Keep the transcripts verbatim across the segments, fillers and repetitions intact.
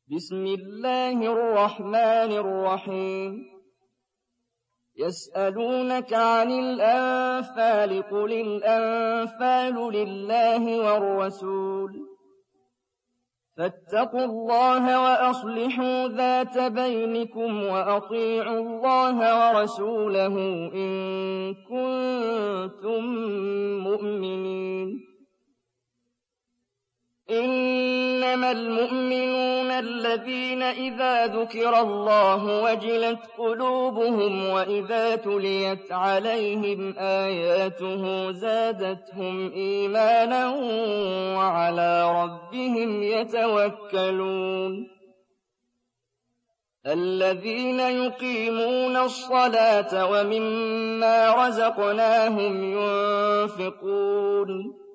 بسم الله الرحمن الرحيم يسألونك عن الأنفال قل الأنفال لله والرسول فاتقوا الله وأصلحوا ذات بينكم وأطيعوا الله ورسوله إن كنتم مؤمنين إنما المؤمنون الذين إذا ذكر الله وجلت قلوبهم وإذا تليت عليهم آياته زادتهم إيمانا وعلى ربهم يتوكلون الذين يقيمون الصلاة ومما رزقناهم ينفقون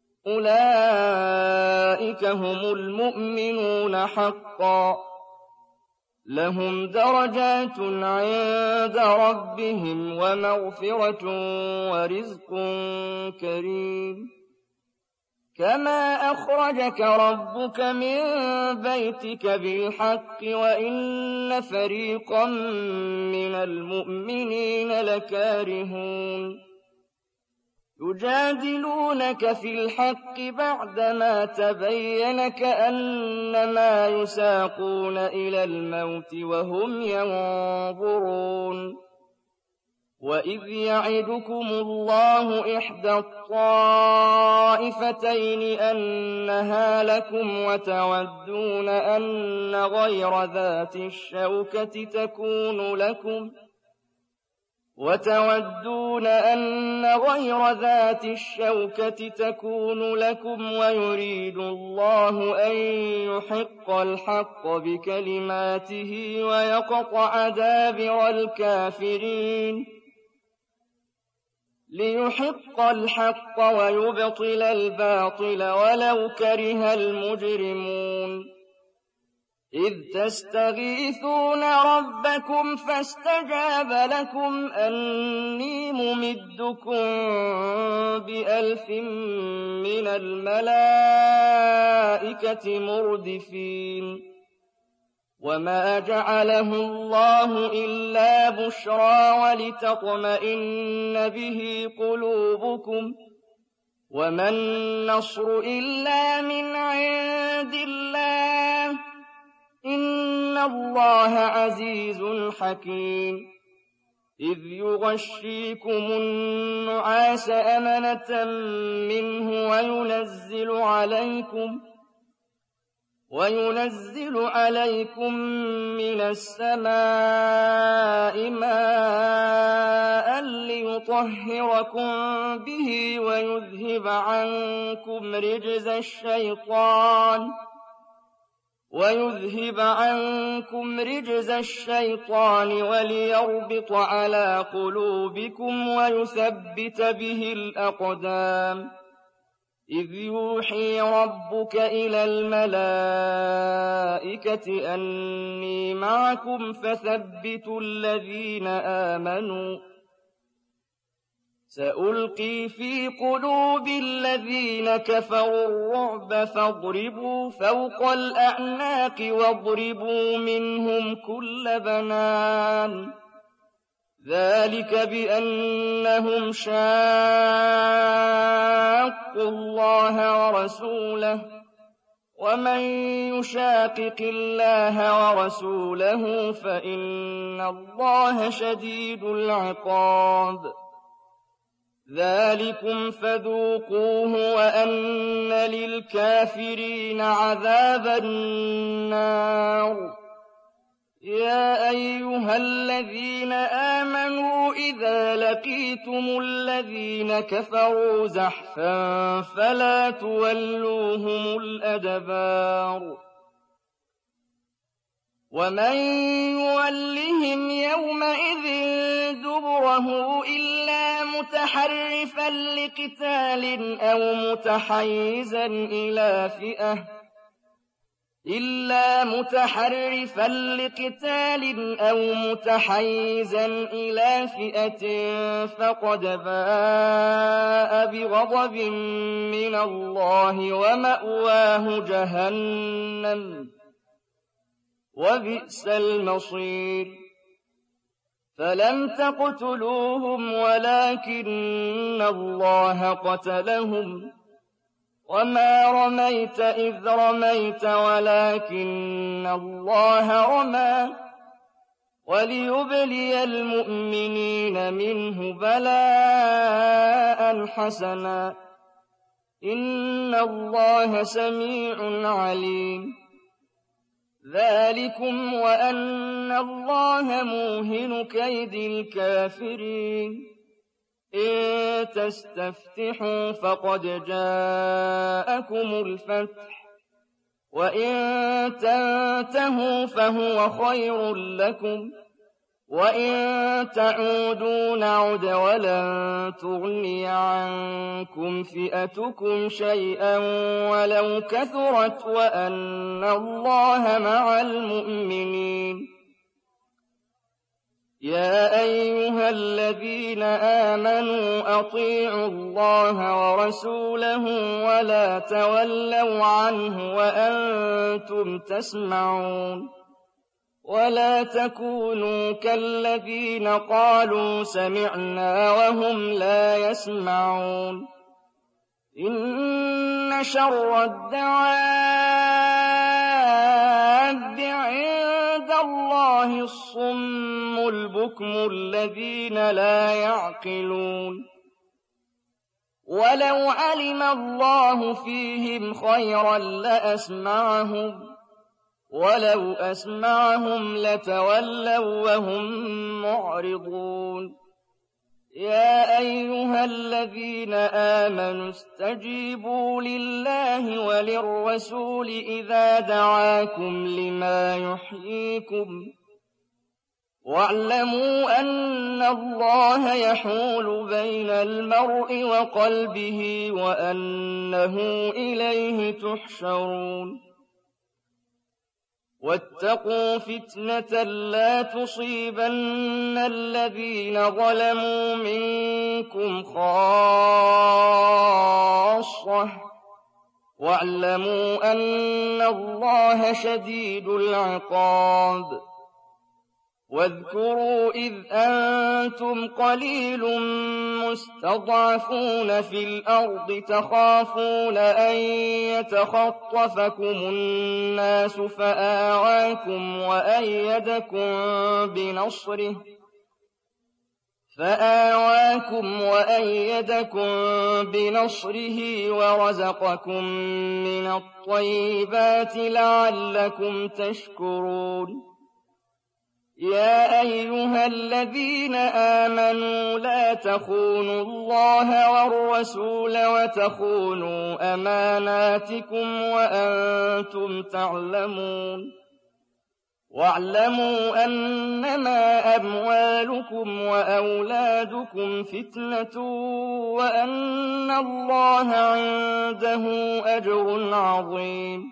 أولئك هم المؤمنون حقا لهم درجات عند ربهم ومغفرة ورزق كريم كما أخرجك ربك من بيتك بالحق وإن فريقا من المؤمنين لكارهون يجادلونك في الحق بعدما تبين كأنما يساقون إلى الموت وهم ينظرون وإذ يعدكم الله إحدى الطائفتين أنها لكم وتودون أن غير ذات الشوكة تكون لكم وتودون أن غير ذات الشوكة تكون لكم ويريد الله أن يحق الحق بكلماته ويقطع دابر الكافرين ليحق الحق ويبطل الباطل ولو كره المجرمون إذ تستغيثون ربكم فاستجاب لكم أني ممدكم بألف من الملائكة مردفين وما جعله الله إلا بشرى ولتطمئن به قلوبكم وما النصر إلا من عند الله إن الله عزيز حكيم إذ يغشيكم النعاس أمنة منه وينزل عليكم وينزل عليكم من السماء ماء ليطهركم به ويذهب عنكم رجز الشيطان ويذهب عنكم رجز الشيطان وليربط على قلوبكم ويثبت به الأقدام إذ يوحي ربك إلى الملائكة أني معكم فثبتوا الذين آمنوا سألقي في قلوب الذين كفروا الرعب فاضربوا فوق الأعناق واضربوا منهم كل بنان ذلك بأنهم شاقوا الله ورسوله ومن يشاقق الله ورسوله فإن الله شديد العقاب ذلكم فذوقوه وأن للكافرين عذاب النار يا أيها الذين آمنوا إذا لقيتم الذين كفروا زحفا فلا تولوهم الأدبار ومن يولهم يومئذ دبره إلا متحرفا لقتال أو متحيزا إلى فئة إلا متحرفا لقتال أو متحيزا إلى فئة فقد باء بغضب من الله ومأواه جهنم وبئس المصير فلم تقتلوهم ولكن الله قتلهم وما رميت إذ رميت ولكن الله رمى وليبلي المؤمنين منه بلاء حسنا إن الله سميع عليم ذلكم وأن الله موهن كيد الكافرين إن تستفتحوا فقد جاءكم الفتح وإن تنتهوا فهو خير لكم وإن تعودوا نعد ولن تغني عنكم فئتكم شيئا ولو كثرت وأن الله مع المؤمنين يا أيها الذين آمنوا أطيعوا الله ورسوله ولا تولوا عنه وأنتم تسمعون ولا تكونوا كالذين قالوا سمعنا وهم لا يسمعون إن شر الدواب عند الله الصم البكم الذين لا يعقلون ولو علم الله فيهم خيرا لأسمعهم ولو أسمعهم لتولوا وهم معرضون يا أيها الذين آمنوا استجيبوا لله وللرسول إذا دعاكم لما يحييكم واعلموا أن الله يحول بين المرء وقلبه وأنه إليه تحشرون واتقوا فتنة لا تصيبن الذين ظلموا منكم خاصة واعلموا أن الله شديد العقاب واذكروا إذ أنتم قليل مستضعفون في الأرض تخافون أن يتخطفكم الناس فآواكم وأيدكم بنصره فآواكم وأيدكم بنصره ورزقكم من الطيبات لعلكم تشكرون يا أيها الذين آمنوا لا تخونوا الله والرسول وتخونوا أماناتكم وأنتم تعلمون واعلموا أنما أموالكم وأولادكم فتنة وأن الله عنده أجر عظيم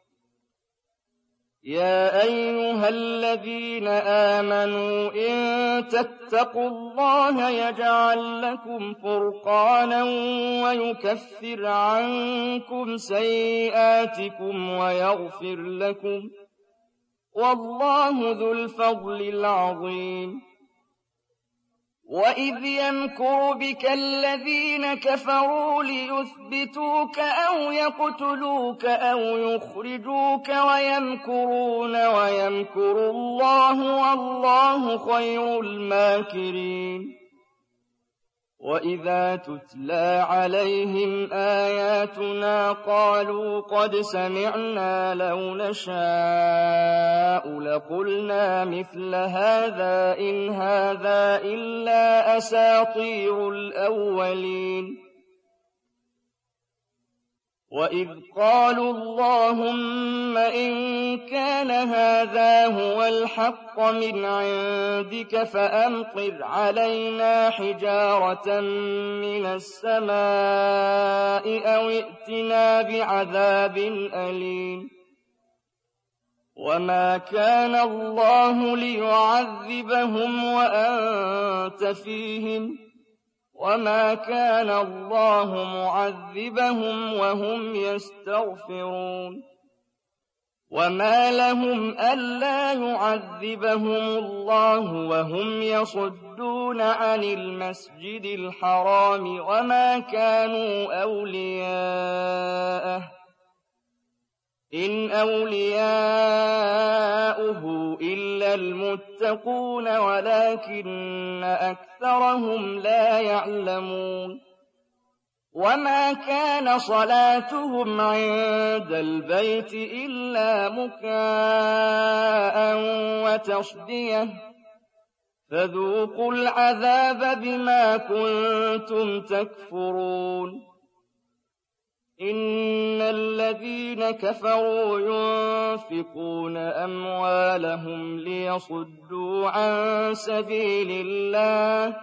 يا أيها الذين آمنوا إن تتقوا الله يجعل لكم فرقانا ويكفر عنكم سيئاتكم ويغفر لكم والله ذو الفضل العظيم وإذ يمكر بك الذين كفروا ليثبتوك أو يقتلوك أو يخرجوك ويمكرون ويمكر الله والله خير الماكرين وإذا تتلى عليهم آياتنا قالوا قد سمعنا لو نشاء لقلنا مثل هذا إن هذا إلا أساطير الأولين وإذ قالوا اللهم إن كان هذا هو الحق من عندك فأمطر علينا حجارة من السماء أو ائتنا بعذاب أليم وما كان الله ليعذبهم وأنت فيهم وما كان الله معذبهم وهم يستغفرون وما لهم ألا يعذبهم الله وهم يصدون عن المسجد الحرام وما كانوا أولياءه إن أولياؤه إلا المتقون ولكن أكثرهم لا يعلمون وما كان صلاتهم عند البيت إلا مكاء وتصدية فذوقوا العذاب بما كنتم تكفرون إن الذين كفروا ينفقون أموالهم ليصدوا عن سبيل الله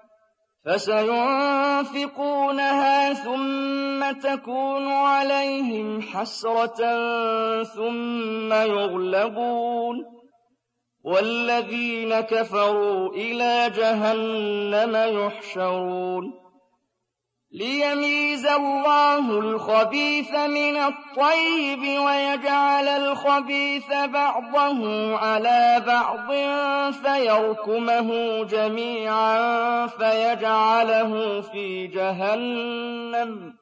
فسينفقونها ثم تكون عليهم حسرة ثم يغلبون والذين كفروا إلى جهنم يحشرون ليميز الله الخبيث من الطيب ويجعل الخبيث بعضه على بعض فيركمه جميعا فيجعله في جهنم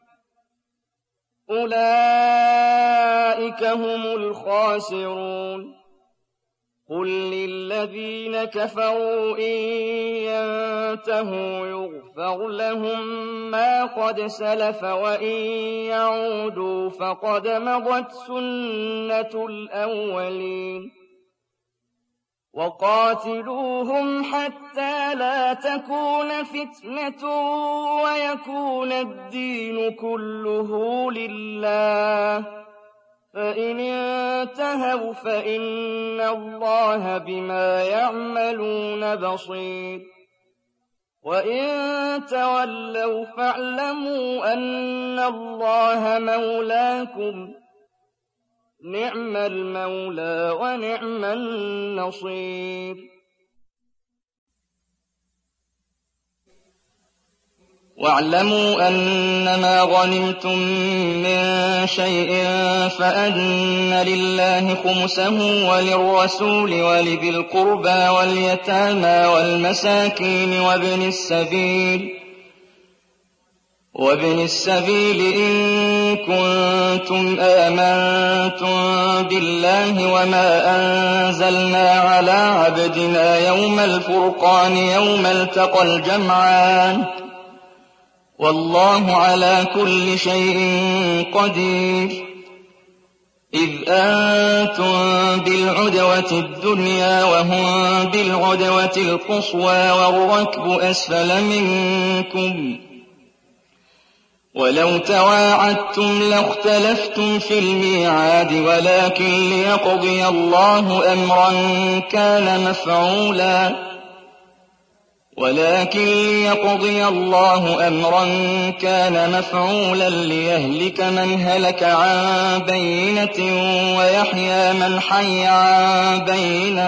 أولئك هم الخاسرون قل للذين كفروا إن ينتهوا يغفر لهم ما قد سلف وإن يعودوا فقد مضت سنة الأولين وقاتلوهم حتى لا تكون فتنة ويكون الدين كله لله فإن انتهوا فإن الله بما يعملون بصير وإن تولوا فاعلموا أن الله مولاكم نعم المولى ونعم النصير واعلموا أنما غنمتم من شيء فأن لله خمسه وللرسول ولذي القربى واليتامى والمساكين وابن السبيل وابن السبيل إن كنتم آمنتم بالله وما أنزلنا على عبدنا يوم الفرقان يوم التقى الجمعان والله على كل شيء قدير إذ أنتم بالعدوة الدنيا وهم بالعدوة القصوى والركب أسفل منكم ولو تواعدتم لاختلفتم في الميعاد ولكن ليقضي الله أمرا كان مفعولا ولكن ليقضي الله أمرا كان مفعولا ليهلك من هلك عن بينة ويحيى من حي عن بينة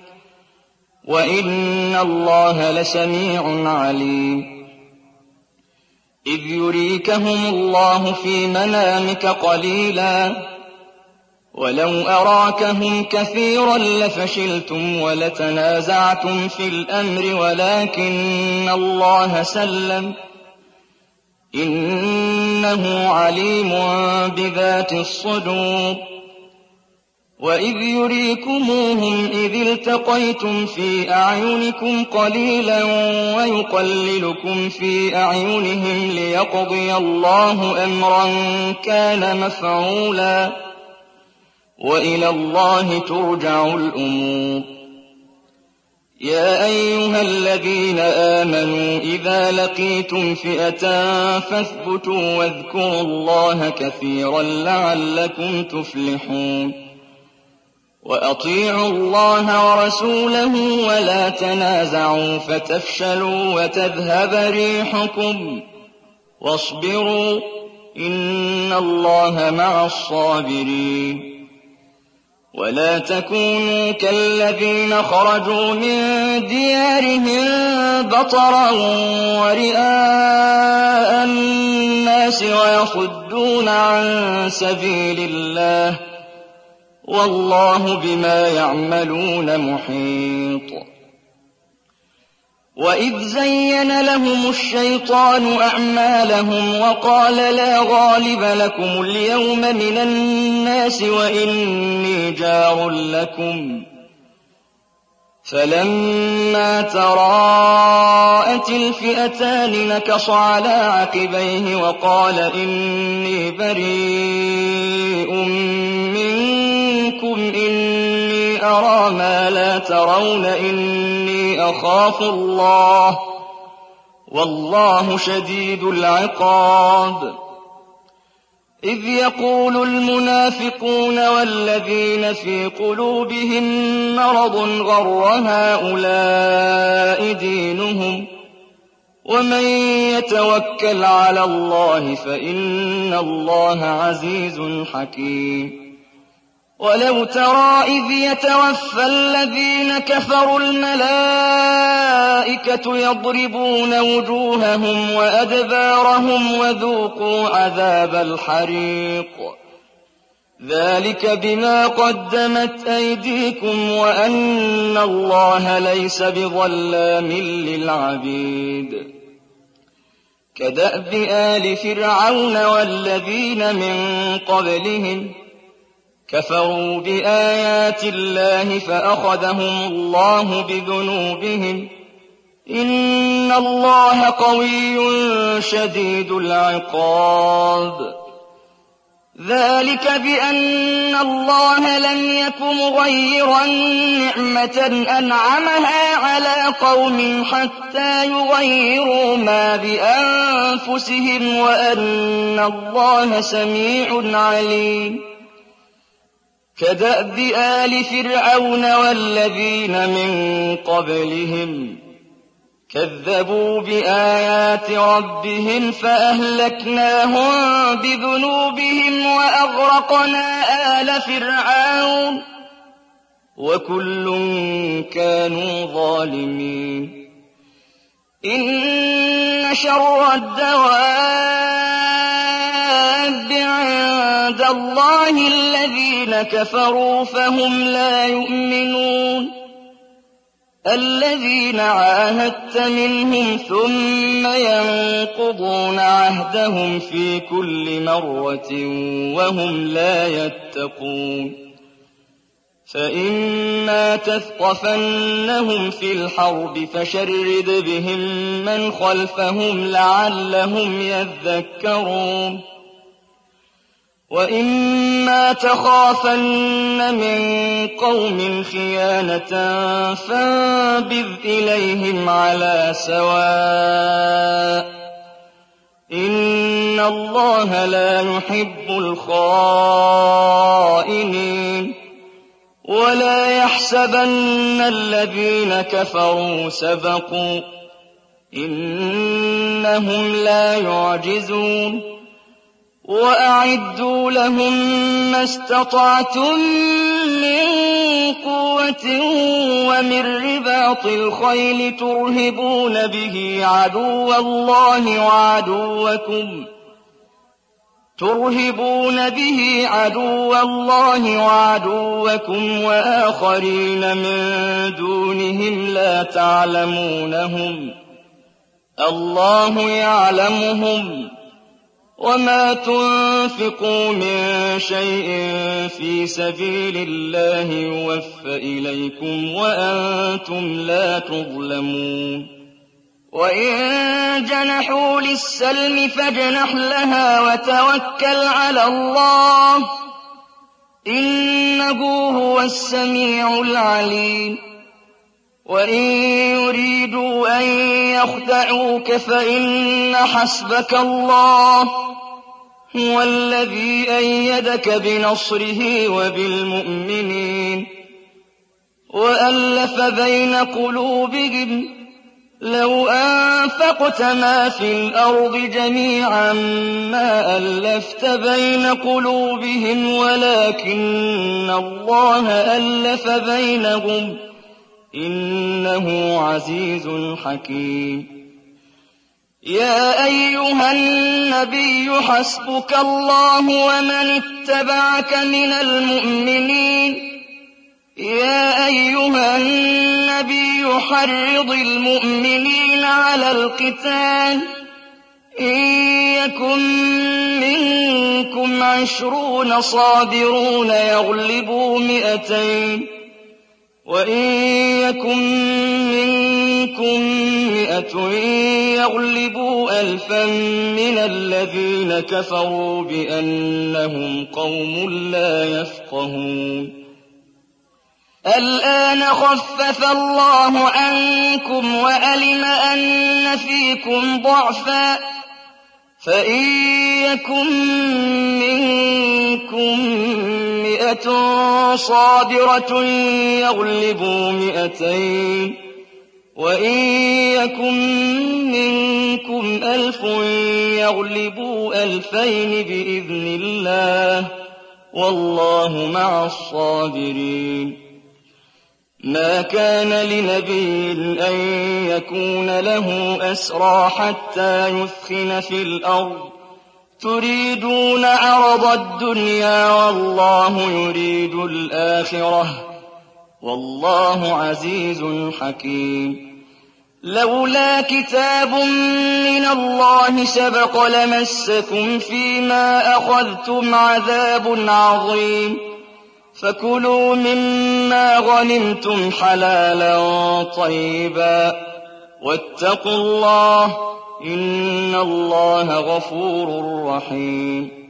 وإن الله لسميع عليم إذ يريكهم الله في منامك قليلا ولو أراكهم كثيرا لفشلتم ولتنازعتم في الأمر ولكن الله سلم إنه عليم بذات الصدور وإذ يريكموهم إذ التقيتم في أعينكم قليلا ويقللكم في أعينهم ليقضي الله أمرا كان مفعولا وإلى الله ترجع الأمور يا أيها الذين آمنوا إذا لقيتم فئة فاثبتوا واذكروا الله كثيرا لعلكم تفلحون وأطيعوا الله ورسوله ولا تنازعوا فتفشلوا وتذهب ريحكم واصبروا إن الله مع الصابرين ولا تكونوا كالذين خرجوا من ديارهم بطرا ورئاء الناس ويصدون عن سبيل الله والله بما يعملون محيط. وإذ زين لهم الشيطان أعمالهم وقال لا غالب لكم اليوم من الناس وإني جار لكم، فلما تراءت الفئتان نكص على عقبيه وقال إني بريء منكم إني أرى ما لا ترون إني أخاف الله والله شديد العقاب. إذ يقول المنافقون والذين في قلوبهم مرض غر هؤلاء دينهم ومن يتوكل على الله فإن الله عزيز حكيم. ولو ترى إذ يتوفى الذين كفروا الملائكة يضربون وجوههم وأدبارهم وذوقوا عذاب الحريق ذلك بما قدمت أيديكم وأن الله ليس بظلام للعبيد. كدأب آل فرعون والذين من قبلهم كفروا بآيات الله فأخذهم الله بذنوبهم إن الله قوي شديد العقاب. ذلك بأن الله لم يك مغيرا نعمة أنعمها على قوم حتى يغيروا ما بأنفسهم وأن الله سميع عليم. كدأب آل فرعون والذين من قبلهم كذبوا بآيات ربهم فأهلكناهم بذنوبهم وأغرقنا آل فرعون وكل كانوا ظالمين. إن شر الدواب عند الله الذين كفروا فهم لا يؤمنون. الذين عاهدت منهم ثم ينقضون عهدهم في كل مرة وهم لا يتقون. فإما تثقفنهم في الحرب فشرد بهم من خلفهم لعلهم يذكرون. وإما تخافن من قوم خيانة فانبذ إليهم على سواء إن الله لا يحب الخائنين. ولا يحسبن الذين كفروا سبقوا إنهم لا يعجزون. وأعدوا لهم ما استطعتم من قوة ومن رباط الخيل ترهبون به عدو الله وعدوكم ترهبون به عدو الله وعدوكم وآخرين من دونهم لا تعلمونهم الله يعلمهم. وما تنفقوا من شيء في سبيل الله يوفى إليكم وأنتم لا تظلمون. وإن جنحوا للسلم فاجنح لها وتوكل على الله إنه هو السميع العليم. وإن يريدوا أن يخدعوك فإن حسبك الله هو الذي أيدك بنصره وبالمؤمنين. وألف بين قلوبهم لو أنفقت ما في الأرض جميعا ما ألفت بين قلوبهم ولكن الله ألف بينهم إنه عزيز حكيم. يا أيها النبي حسبك الله ومن اتبعك من المؤمنين يا أيها النبي حرض المؤمنين على القتال إن يكن منكم عشرون صابرون يغلبوا مئتين وإن يكن منكم مئة يغلبوا ألفا من الذين كفروا بأنهم قوم لا يفقهون الآن خفف الله عنكم وألم أن فيكم ضعفا فإن يكن منكم مئة صابرة يغلبوا مئتين وإن يكن منكم ألف يغلبوا ألفين بإذن الله والله مع الصابرين ما كان لنبي أن يكون له أسرى حتى يثخن في الأرض تريدون عرض الدنيا والله يريد الآخرة والله عزيز حكيم لولا كتاب من الله سبق لمسكم فيما أخذتم عذاب عظيم فكلوا مما غنمتم حلالا طيبا واتقوا الله إن الله غفور رحيم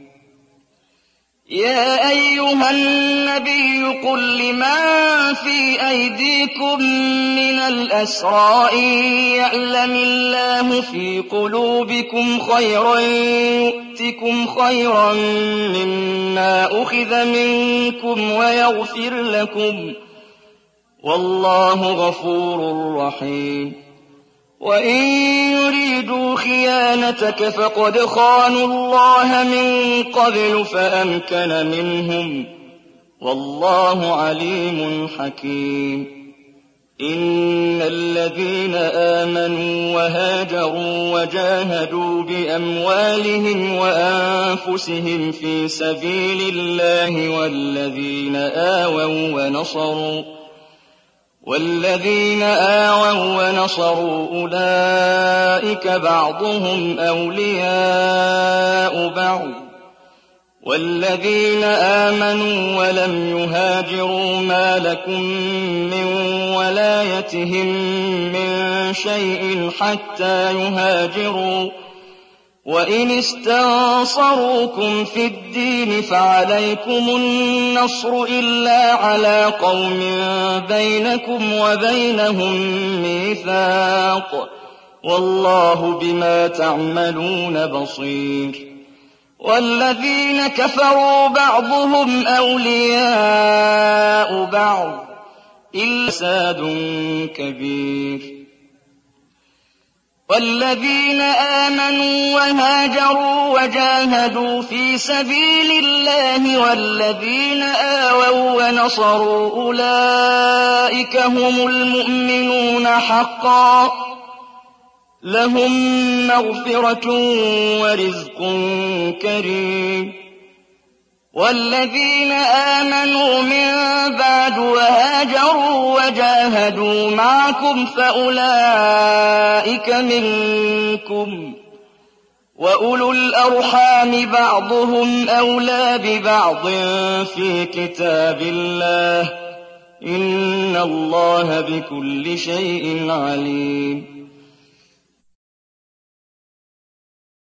يا أيها النبي قل لمن في أيديكم من الأسرى إن يعلم الله في قلوبكم خيرا يؤتكم خيرا مما أخذ منكم ويغفر لكم والله غفور رحيم وإن يريدوا خيانتك فقد خانوا الله من قبل فأمكن منهم والله عليم حكيم إن الذين آمنوا وهاجروا وجاهدوا بأموالهم وأنفسهم في سبيل الله والذين آووا ونصروا والذين آووا ونصروا أولئك بعضهم أولياء بعض والذين آمنوا ولم يهاجروا ما لكم من ولايتهم من شيء حتى يهاجروا وإن استنصروكم في الدين فعليكم النصر إلا على قوم بينكم وبينهم ميثاق والله بما تعملون بصير والذين كفروا بعضهم أولياء بعض إلا فساد كبير والذين آمنوا وهاجروا وجاهدوا في سبيل الله والذين آووا ونصروا أولئك هم المؤمنون حقا لهم مغفرة ورزق كريم والذين آمنوا من بعد وهاجروا وجاهدوا معكم فأولئك منكم وأولو الأرحام بعضهم أولى ببعض في كتاب الله إن الله بكل شيء عليم